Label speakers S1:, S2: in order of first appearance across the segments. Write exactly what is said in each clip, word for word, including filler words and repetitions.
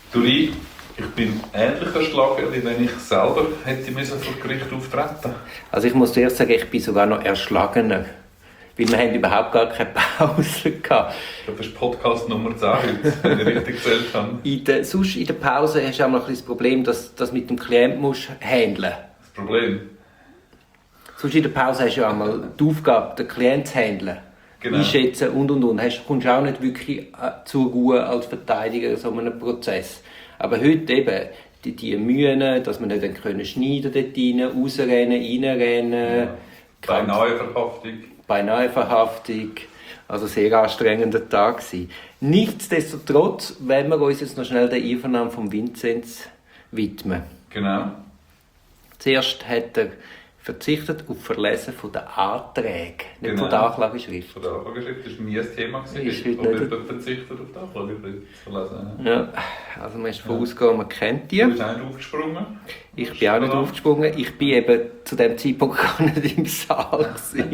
S1: Du Lee, ich bin ähnlich erschlagen, wie wenn ich selber hätte müssen vor Gericht auftreten.
S2: Also ich muss zuerst sagen, ich bin sogar noch erschlagener. Weil wir haben überhaupt gar keine Pause gehabt.
S1: Das ist Podcast Nummer zehn heute, wenn ich richtig gezählt habe.
S2: In der, sonst in der Pause hast du auch noch ein das Problem, dass du mit dem Klienten musst handeln.
S1: Das Problem?
S2: Sonst in der Pause hast du ja einmal die Aufgabe, den Klienten zu handeln. Genau. Einschätzen und und und. Du kommst auch nicht wirklich zur Ruhe als Verteidiger in so einem Prozess. Aber heute eben, die, die Mühen, dass wir nicht dann können schneiden dort rein, rausrennen, reinrennen.
S1: Ja. Beinahe Verhaftung.
S2: Beinahe Verhaftung. Also sehr anstrengender Tag gewesen. Nichtsdestotrotz wollen wir uns jetzt noch schnell der Einvernahme von Vinzenz widmen.
S1: Genau.
S2: Zuerst hat er verzichtet auf Verlesen von den Anträgen, nicht
S1: genau.
S2: von der Anklageschrift.
S1: Von der Anklageschrift, das war nie ein Thema, ob jemand verzichtet auf die Anklageschrift zu verlesen.
S2: Ja, also man ist davon ja. ausgegangen, man kennt die.
S1: Du bist auch nicht aufgesprungen?
S2: Ich bin auch nicht aufgesprungen. Ich bin eben zu diesem Zeitpunkt gar nicht im Saal.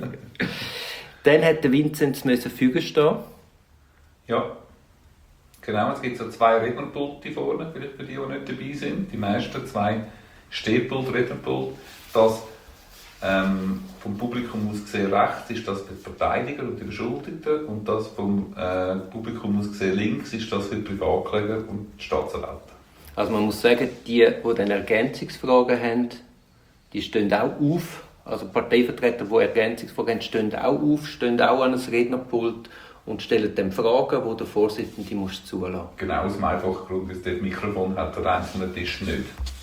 S2: Dann hat der Vinzenz Fügen stehen.
S1: Ja, genau. Es gibt so zwei Rednerpulte vorne, vielleicht für die, die nicht dabei sind. Die meisten zwei Stehpult, Rednerpult. Das ähm, vom Publikum aus gesehen rechts ist das für die Verteidiger und die Beschuldigten und das vom äh, Publikum aus gesehen links ist das für die Privatkläger und die Staatsanwälte.
S2: Also man muss sagen, die, die dann Ergänzungsfragen haben, die stehen auch auf. Also Parteivertreter, die Ergänzungsfragen haben, stehen auch auf, stehen auch an ein Rednerpult und stellen dann Fragen, die der Vorsitzende muss zulassen muss.
S1: Genau, aus dem einfachen Grund, dass das Mikrofon hat, der einzelne Tisch nicht.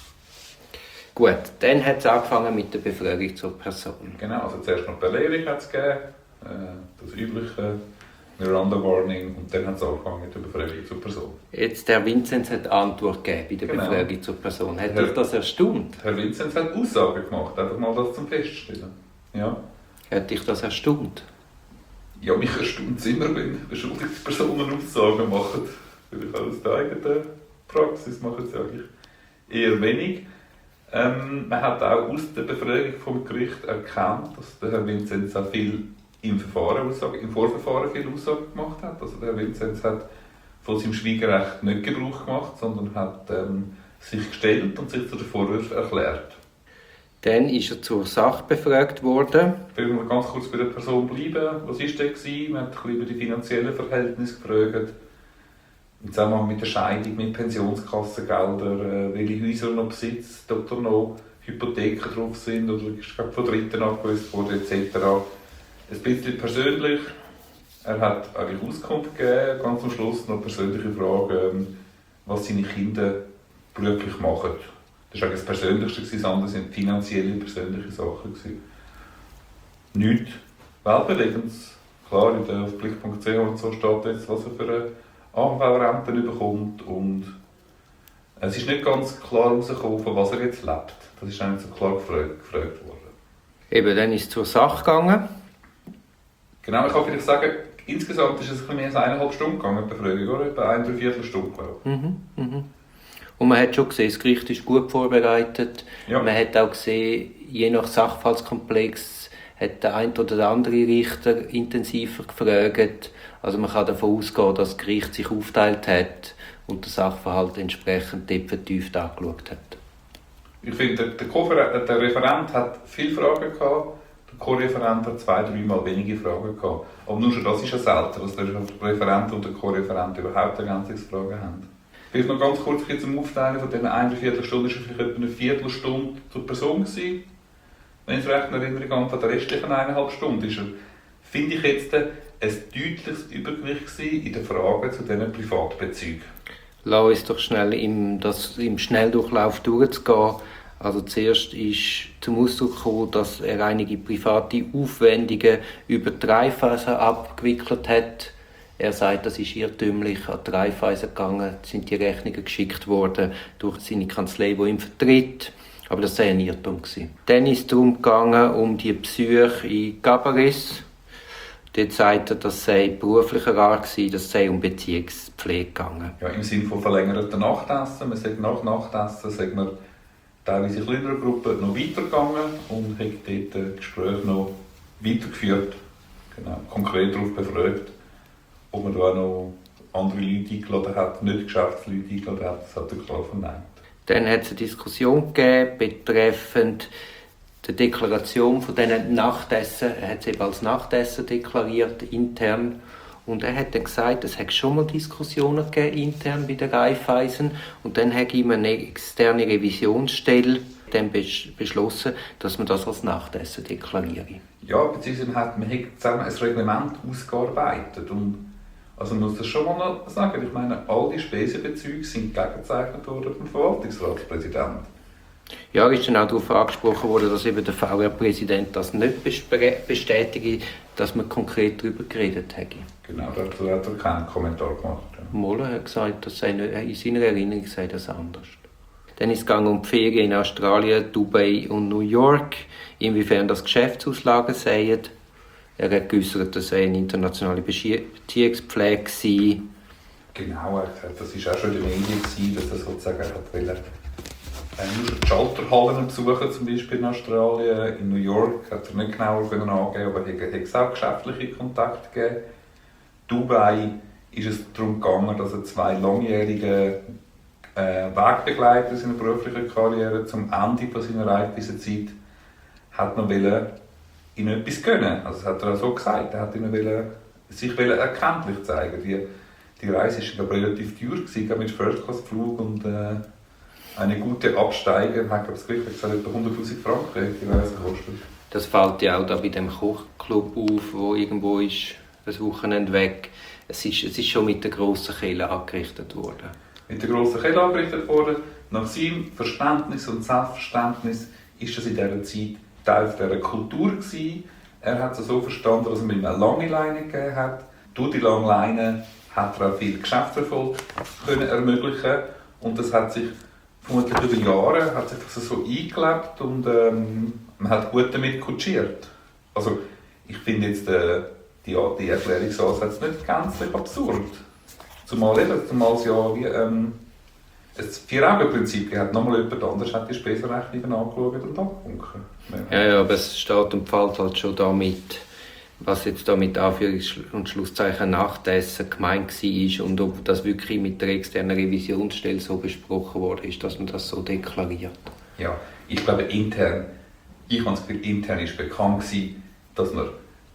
S2: Gut, dann hat es angefangen mit der Befragung zur Person.
S1: Genau, also zuerst noch Belehrung hat es gegeben, äh, das übliche Miranda Warning, und dann hat es angefangen mit der Befragung zur Person.
S2: Jetzt, Herr Vinzenz hat Antwort gegeben bei der genau. Befragung zur Person. Hat dich das erstaunt?
S1: Herr Vinzenz hat Aussagen gemacht, einfach mal das zum Feststellen. Ja.
S2: Hat dich das erstaunt?
S1: Ja, mich erstaunt es immer, wenn beschuldigte Personen Aussagen machen. Vielleicht auch aus der eigenen Praxis machen sie eigentlich eher wenig. Ähm, man hat auch aus der Befragung vom Gericht erkannt, dass der Herr Vinzenz auch viel im, Verfahren Aussage, im Vorverfahren viel Aussagen gemacht hat. Also der Herr Vinzenz hat von seinem Schweigerecht nicht Gebrauch gemacht, sondern hat ähm, sich gestellt und sich zu den Vorwürfen erklärt.
S2: Dann ist er zur Sache befragt worden.
S1: Ich will noch ganz kurz bei der Person bleiben. Was war der? Man hat ein bisschen über die finanziellen Verhältnisse gefragt. Im Zusammenhang mit der Scheidung, mit Pensionskassengeldern, welche Häuser noch besitzt, ob da noch Hypotheken drauf sind oder ist von Dritten abgelöst worden et cetera. Ein bisschen persönlich. Er hat eigentlich Auskunft gegeben, ganz am Schluss noch persönliche Fragen, was seine Kinder beruflich machen. Das war eigentlich das Persönlichste, das andere sind finanzielle, persönliche Sachen. Nichts weltbewegendes. Klar, in der Blick punkt c h und so steht jetzt, was er für eine A H V-Rente bekommt, und es ist nicht ganz klar herausgekommen, von was er jetzt lebt. Das ist nicht so klar gefragt, gefragt worden.
S2: Eben, dann ist es zur Sache gegangen.
S1: Genau, ich kann vielleicht sagen, insgesamt ist es ein bisschen mehr als eineinhalb Stunden gegangen, die Befragung, oder? Etwa eine Dreiviertelstunde, glaube ich.
S2: Mhm, mhm. Und man hat schon gesehen, das Gericht ist gut vorbereitet. Ja. Man hat auch gesehen, je nach Sachverhaltskomplex hat der eine oder der andere Richter intensiver gefragt. Also man kann davon ausgehen, dass das Gericht sich aufgeteilt hat und der Sachverhalt entsprechend vertieft angeschaut hat.
S1: Ich finde, der, der, der Referent hat viele Fragen gehabt, der Co-Referent hat zwei, dreimal wenige Fragen gehabt. Aber nur schon das ist ja selten, dass der Referent und der Co-Referent überhaupt Ergänzungsfragen haben. Vielleicht noch ganz kurz zum Aufteilen von diesen eine Viertelstunde, war vielleicht etwa eine Viertelstunde zur Person gewesen. Wenn ich es recht in Erinnerung habe, von der restlichen eineinhalb Stunden ist er, finde ich jetzt, ein deutliches Übergewicht in den Fragen zu diesen Privatbezügen.
S2: Lass uns doch schnell im, das, im Schnelldurchlauf durchzugehen. Also zuerst ist zum Ausdruck gekommen, dass er einige private Aufwendungen über die Raiffeisen abgewickelt hat. Er sagt, das ist irrtümlich an die Raiffeisen gegangen, sind die Rechnungen geschickt worden durch seine Kanzlei, die ihn vertritt. Aber das sei ein Irrtum gewesen. Dann ist es darum gegangen, um die Besuche in Gabarys. Dort sagt er, das sei beruflicher Art gewesen, das sei um Beziehungspflege gegangen.
S1: Ja, im Sinne von verlängerten Nachtessen. Man sagt nach Nachtessen, sagt man teilweise in kleineren Gruppen noch weitergegangen und hat dort das Gespräch noch weitergeführt. Genau, konkret darauf befragt, ob man da noch andere Leute eingeladen hat, nicht Geschäftsleute eingeladen hat, das hat er klar verneint.
S2: Dann hat es eine Diskussion gegeben betreffend die Deklaration von diesen Nachtessen. Er hat es eben als Nachtessen deklariert, intern. Und er hat dann gesagt, es hätte schon mal Diskussionen gegeben, intern bei der Raiffeisen. Und dann hat ihm eine externe Revisionsstelle dann beschlossen, dass man das als Nachtessen deklariert.
S1: Ja, beziehungsweise hat man hat zusammen ein Reglement ausgearbeitet. Und also man muss das schon mal noch sagen. Ich meine, all die Spesenbezüge sind gegengezeichnet worden vom Verwaltungsratspräsidenten.
S2: Ja, ist dann auch darauf angesprochen worden, dass eben der V R-Präsident das nicht bestätigt, dass man konkret darüber geredet hätte.
S1: Genau, dazu hat er keinen Kommentar gemacht. Ja.
S2: Moller hat gesagt, dass seine, in seiner Erinnerung sei das anders. Dann ist es gegangen um die Ferien in Australien, Dubai und New York, inwiefern das Geschäftsauslagen seien. Er hat geäußert, dass er eine internationale Beziehungspflege sei.
S1: Genau, das war auch schon in den Medien, dass er sozusagen hat wollte. Nur die Schalterhallen besuchen, zum Beispiel in Australien. In New York hat er nicht genauer angeben, aber er hat es auch geschäftliche Kontakte gegeben. Dubai ist es darum gegangen, dass er zwei langjährige äh, Wegbegleiter in seiner beruflichen Karriere zum Ende von seiner Reifeisenzeit hat noch wollen, in etwas gönnen. Also das hat er auch so gesagt. Er hat ihnen wollen, sich wollen erkenntlich zeigen. Die, die Reise war relativ teuer gewesen, mit First-Class-Flug und äh, eine gute Absteiger hat, glaube ich, gesagt, etwa hunderttausend Franken die Reise gekostet.
S2: Das fällt ja auch da bei dem Kochclub auf, wo irgendwo ist, das Wochenende weg. Es ist, es ist schon mit der grossen Kehle angerichtet worden.
S1: Mit der grossen Kehle angerichtet worden. Nach seinem Verständnis und Selbstverständnis ist das in dieser Zeit Teil dieser Kultur gewesen. Er hat es so verstanden, dass man ihm eine lange Leine gegeben hat. Durch die lange Leine hat er auch viel Geschäftserfolg können ermöglichen. Und das hat sich vermutlich über Jahre hat sich das so eingelebt und ähm, man hat gut damit kutschiert. Also ich finde jetzt äh, die, die Erklärungsansätze nicht gänzlich absurd. Zumal eben, zumal es ja wie ähm, ein Vier-Augen-Prinzip hat. Nochmal jemand anders hat die Spesenrechnungen angeschaut und abgewunken.
S2: Ja, ja, aber es steht und fällt halt schon damit, was jetzt da mit Anführungs- und Schlusszeichen Nachtessen gemeint war und ob das wirklich mit der externen Revisionsstelle so besprochen wurde, ist, dass man das so deklariert.
S1: Ja, ich glaube intern, ich habe das Gefühl, intern ist bekannt gewesen, dass man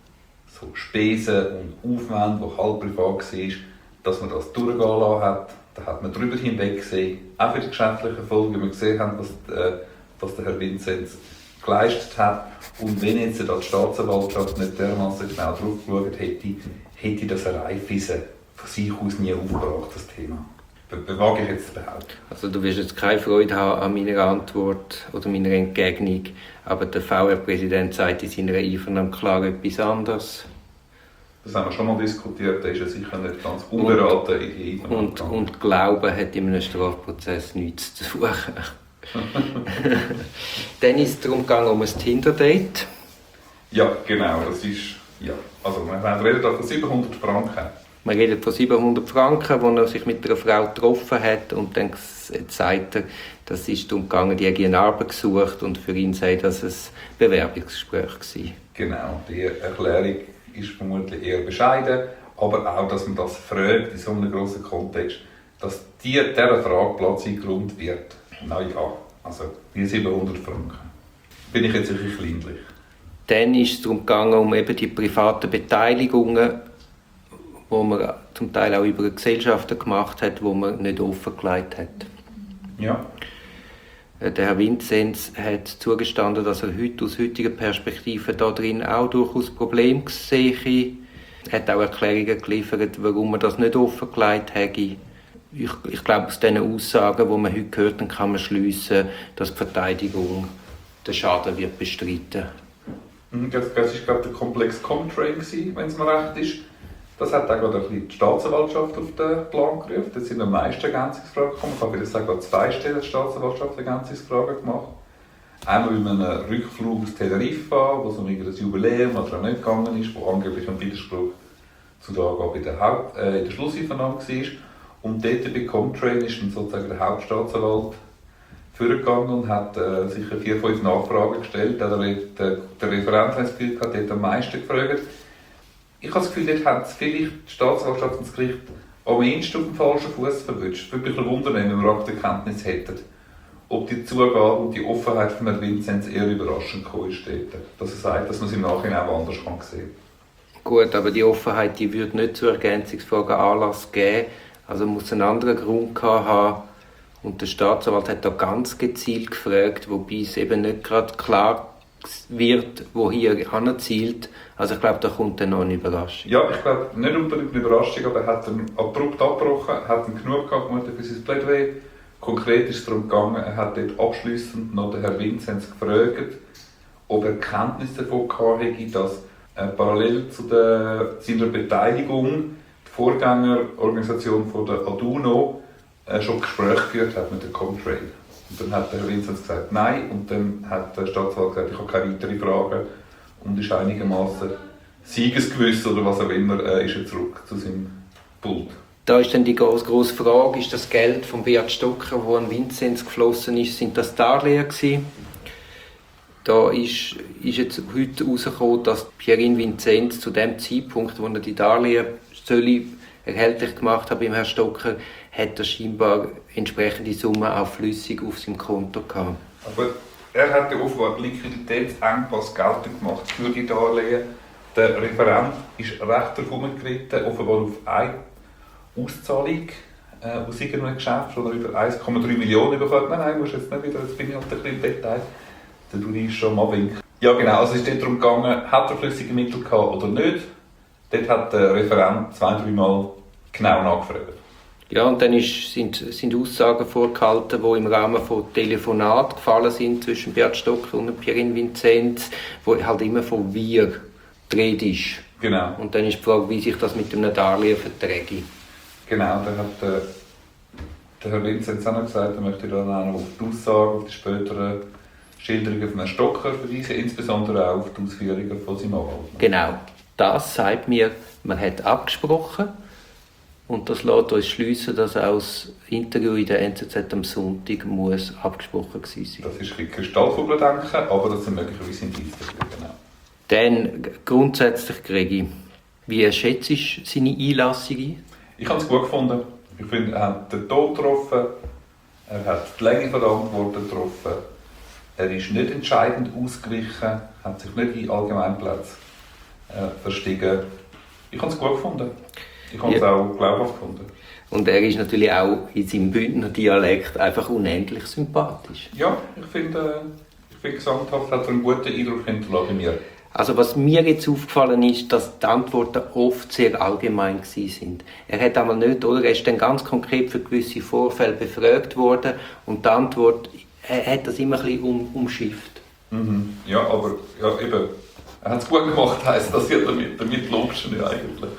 S1: so Spesen und Aufwände, die halb privat waren, dass man das durchgehen lassen hat. Da hat man darüber hinweg gesehen, auch für die geschäftlichen Folgen, wie wir gesehen haben, was, äh, was der Herr Vinzenz geleistet hat. Und wenn jetzt die Staatsanwaltschaft nicht dermaßen genau drauf geschaut hätte, hätte das eine Raiffeisen von sich aus nie aufgebracht, das Thema. Bewage ich jetzt zu behaupten.
S2: Also du wirst jetzt keine Freude haben an meiner Antwort oder meiner Entgegnung, aber der V R-Präsident sagt in seiner Einvernahme klar etwas anderes.
S1: Das haben wir schon mal diskutiert, da ist er sicher nicht ganz unberaten in die Einvernahme.
S2: Und, und Glauben hat in einem Strafprozess nichts zu suchen. Dann ist es darum gegangen, um ein Tinder-Date.
S1: Ja, genau. Das ist, ja. Also, wir reden da von siebenhundert Franken.
S2: Man redet von siebenhundert Franken, wo er sich mit einer Frau getroffen hat. Und dann sagt er, das ist darum gegangen, die haben eine Arbeit gesucht. Und für ihn sei das ein Bewerbungsgespräch gewesen.
S1: Genau. Die Erklärung ist vermutlich eher bescheiden. Aber auch, dass man das fragt in so einem grossen Kontext, dass die, dieser Frage Platz eingeräumt wird. Na ja, also wie siebenhundert Franken. Bin ich jetzt ein bisschen kleinlich.
S2: Dann ist es darum gegangen, um eben die privaten Beteiligungen, die man zum Teil auch über Gesellschaften gemacht hat, die man nicht offengelegt hat.
S1: Ja.
S2: Der Herr Vinzenz hat zugestanden, dass er heute aus heutiger Perspektive da drin auch durchaus Probleme sehe. Er hat auch Erklärungen geliefert, warum man das nicht offengelegt hätte. Ich, ich glaube, aus diesen Aussagen, die man heute gehört hat, kann man schliessen, dass die Verteidigung den Schaden wird bestreiten.
S1: Das war, glaube ich, der Komplex Comtrain, wenn es mir recht ist. Das hat auch gerade die Staatsanwaltschaft auf den Plan gerufen. Da sind am meisten Ergänzungsfragen gekommen. Ich habe vielleicht sagen, an zwei Stellen die Staatsanwaltschaft Ergänzungsfragen gemacht. Einmal bei einem Rückflug aus Teneriffa, wo es um ein Jubiläum oder auch nicht gegangen ist, wo angeblich ein Widerspruch zu der Angabe in der, Haupt, äh, in der Schlusseinvernahme war. Und dort bei Comtrain ist dann sozusagen der Hauptstaatsanwalt vorgegangen und hat äh, sicher vier, fünf Nachfragen gestellt. Der, der, der Referent hat das Gefühl gehabt, der hat am meisten gefragt. Ich habe das Gefühl, dort hat vielleicht die Staatsanwaltschaft und das Gericht am ehesten auf dem falschen Fuß verwünscht. Ich würde mich wundern, wenn wir Aktenkenntnis hätten, ob die Zugabe und die Offenheit von Herrn Vinzenz eher überraschend gekommen ist, dass er sagt, dass man es im Nachhinein auch anders kann sehen kann.
S2: Gut, aber die Offenheit die würde nicht zur Ergänzungsfrage Anlass geben. Also muss einen anderen Grund gehabt haben. Und der Staatsanwalt hat da ganz gezielt gefragt, wobei es eben nicht gerade klar wird, wo hier anzielt. Also ich glaube, da kommt dann noch eine Überraschung.
S1: Ja, ich glaube, nicht unbedingt eine Überraschung, aber er hat dann abrupt abgebrochen, hat dann genug gehabt für sein Plädoyer. Konkret ist es darum gegangen, er hat dort abschliessend noch den Herrn Vinzenz gefragt, ob er Kenntnis davon hatte, dass äh, parallel zu der, seiner Beteiligung die Vorgängerorganisation von der Aduno äh, schon Gespräche geführt hat mit der Comtrail. Und dann hat der Herr Vinzenz gesagt, nein, und dann hat der Staatsanwalt gesagt, ich habe keine weiteren Fragen und ist einigermaßen siegesgewiss oder was auch immer, äh, ist er zurück zu seinem Pult.
S2: Da ist dann die grosse, grosse Frage, ist das Geld von Beat Stocker, das an Vinzenz geflossen ist, sind das Darlehen gewesen? Da ist, ist jetzt heute herausgekommen, dass Pierin Vinzenz zu dem Zeitpunkt, wo er die Darlehen erhältlich gemacht hat beim Herrn Stocker, hat er scheinbar entsprechende Summen auch flüssig auf seinem Konto gehabt.
S1: Aber er hat ja offenbar Liquiditätsengpass geltend gemacht für die Darlehen. Der Referent ist recht davon geritten, offenbar auf eine Auszahlung äh, aus irgendeinem Geschäft, oder über eins Komma drei Millionen bekommen. Nein, nein, musst jetzt nicht wieder, jetzt bin ich halt ein bisschen im Detail. Dann tue ich schon mal winken. Ja genau, also es ist dort darum gegangen, hat er flüssige Mittel gehabt oder nicht. Dort hat der Referent zwei, drei Mal genau nachgefragt.
S2: Ja, und dann ist, sind, sind Aussagen vorgehalten, die im Rahmen von Telefonaten gefallen sind zwischen Beat Stocker und Pierin Vinzenz, wo halt immer von «wir» die Rede ist.
S1: Genau.
S2: Und dann ist die Frage, wie sich das mit einem Darlehen verträgt.
S1: Genau, dann hat der, der Herr Vinzenz auch noch gesagt, er möchte dann auch noch auf die Aussagen, auf die späteren Schilderungen von Herrn Stocker verweisen, insbesondere auch auf die Ausführungen von seinem Anwalt.
S2: Genau, das sagt mir, man hat abgesprochen und das lässt uns schliessen, dass auch das Interview in der N Z Z am Sonntag muss abgesprochen gewesen sein.
S1: Das ist ein Kristallkugeldenken, aber das sind möglicherweise Indizien. Genau.
S2: Dann grundsätzlich, Gregi, wie schätzt du seine Einlassung ein?
S1: Ich habe es gut gefunden. Ich finde, er hat den Tod getroffen, er hat die Länge der Antworten getroffen, er ist nicht entscheidend ausgewichen, hat sich nicht in Allgemeinplätze äh, verstiegen. Ich habe es gut gefunden. Ich habe es ja auch glaubhaft gefunden.
S2: Und er ist natürlich auch in seinem Bündner Dialekt einfach unendlich sympathisch.
S1: Ja, ich finde, äh, ich finde gesamthaft hat er einen guten Eindruck hinterlassen mir.
S2: Also was mir jetzt aufgefallen ist, dass die Antworten oft sehr allgemein sind. Er hat einmal nicht, oder? Er ist dann ganz konkret für gewisse Vorfälle befragt worden und die Antwort, er hat das immer ein bisschen um, umschifft.
S1: Mhm. Ja, aber ja, eben, er hat es gut gemacht, heisst das ja damit, damit lobst du nicht eigentlich.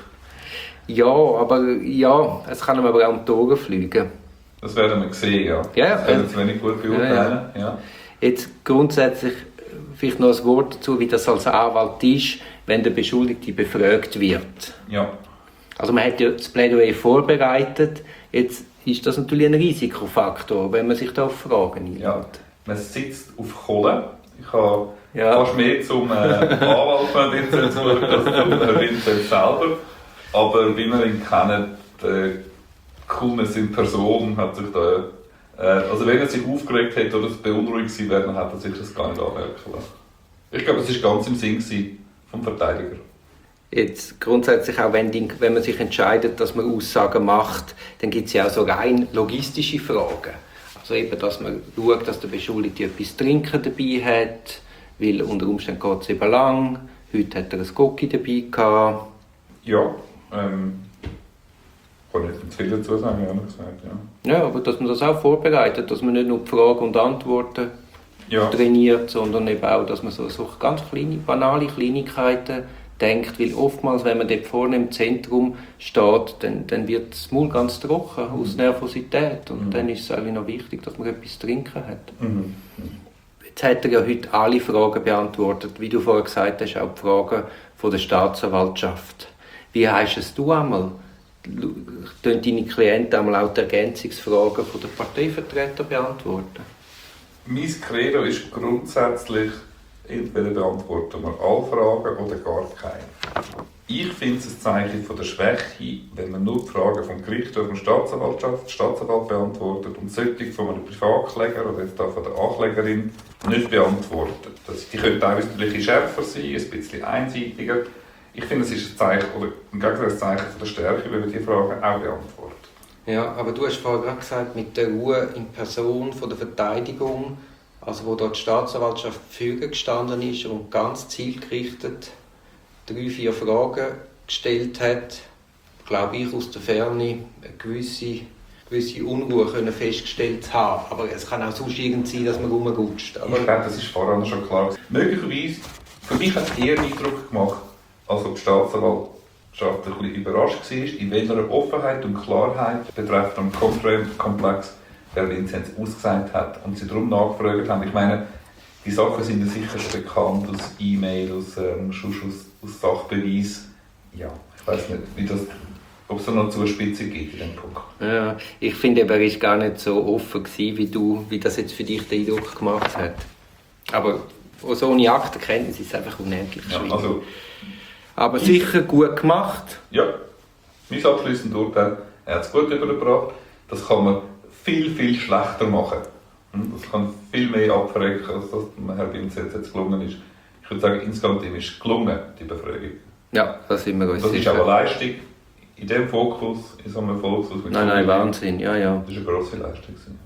S2: Ja, aber ja, es kann ihm aber auch um die Ohren fliegen.
S1: Das werden wir sehen, ja.
S2: Ja,
S1: das werden wir wenig gut beurteilen. Ja, ja.
S2: Ja. Jetzt grundsätzlich vielleicht noch ein Wort dazu, wie das als Anwalt ist, wenn der Beschuldigte befragt wird.
S1: Ja.
S2: Also man hat ja das Plädoyer vorbereitet, jetzt ist das natürlich ein Risikofaktor, wenn man sich da auf Fragen einlädt.
S1: Ja. Man sitzt auf Kohle. Ich habe
S2: ja.
S1: fast mehr zum äh, Anwalt von Vinzenz als zum Herrn Vinzenz selber. Aber wie wir ihn kennen, der Coolness in Person hat sich da... Äh, also wenn er sich aufgeregt hätte oder es beunruhigt gewesen wäre, dann hätte er sich das gar nicht anmerken lassen. Ich glaube, es war ganz im Sinn vom Verteidiger.
S2: Jetzt grundsätzlich auch, wenn, die, wenn man sich entscheidet, dass man Aussagen macht, dann gibt es ja auch so rein logistische Fragen. Also eben, dass man schaut, dass der Beschuldigte etwas zu trinken dabei hat, weil unter Umständen geht es eben lang. Heute hat er ein Gocki dabei gehabt.
S1: Ja, ähm, kann ich nicht viel dazu sagen, ehrlich gesagt, ja.
S2: Ja, aber dass man das auch vorbereitet, dass man nicht nur die Fragen und Antworten
S1: ja.
S2: trainiert, sondern eben auch, dass man so, so ganz kleine, banale Kleinigkeiten denkt, weil oftmals, wenn man dort vorne im Zentrum steht, dann, dann wird das Maul ganz trocken aus Nervosität und mhm. dann ist es eigentlich noch wichtig, dass man etwas zu trinken hat. Mhm. Jetzt hat er ja heute alle Fragen beantwortet, wie du vorher gesagt hast, auch die Fragen von der Staatsanwaltschaft. Wie hast es du einmal? Können deine Klienten einmal auch die Ergänzungsfragen von der Parteivertreter beantworten?
S1: Mein Credo ist grundsätzlich, entweder beantworten wir alle Fragen oder gar keine. Ich finde es ein Zeichen von der Schwäche, wenn man nur die Fragen vom Gericht oder von der Staatsanwaltschaft, Staatsanwalt beantwortet und solche von einem Privatkläger oder jetzt auch von der Anklägerin nicht beantwortet. Das, die können teilweise natürlich schärfer sein, ein bisschen einseitiger. Ich finde, es ist ein Zeichen, oder im Gegenteil ein Zeichen von der Stärke, wenn man diese Fragen auch beantwortet.
S2: Ja, aber du hast vorhin gerade gesagt, mit der Ruhe in Person von der Verteidigung, also wo dort die Staatsanwaltschaft für gestanden ist und ganz zielgerichtet drei, vier Fragen gestellt hat, glaube ich, aus der Ferne eine gewisse, gewisse Unruhe können festgestellt zu haben. Aber es kann auch sonst irgend sein, dass man rumrutscht. Aber
S1: ich glaube, das ist vorhin schon klar. Möglicherweise, für mich hat es eher Eindruck gemacht, als ob die Staatsanwaltschaft ein bisschen überrascht war, in welcher Offenheit und Klarheit betreffend am Conference-Komplex der Vinzenz ausgesagt hat und sie darum nachgefragt haben. Ich meine, die Sachen sind ja sicher schon bekannt aus E-Mail, aus, ähm, aus, aus Sachbeweis. Ja, ich weiß nicht, wie das, ob es da noch Zuspitzung gibt in diesem Punkt.
S2: Ja, ich finde, er war gar nicht so offen gewesen, wie, du, wie das jetzt für dich den Eindruck gemacht hat. Aber so ohne Aktenkenntnis ist es einfach unendlich schwierig.
S1: Ja, also,
S2: aber sicher gut gemacht.
S1: Ja, mein abschließendes Urteil, er hat es gut übergebracht. Das kann man viel, viel schlechter machen. Das kann viel mehr abverrecken, als das Herr Vinzenz jetzt gelungen ist. Ich würde sagen, insgesamt ihm ist gelungen, die Befragung.
S2: Ja, das sind wir uns
S1: Das
S2: sicher.
S1: ist aber Leistung in diesem Fokus, in so einem Volkshaus.
S2: Nein, nein, Wahnsinn, ja, ja.
S1: Das war eine grosse Leistung.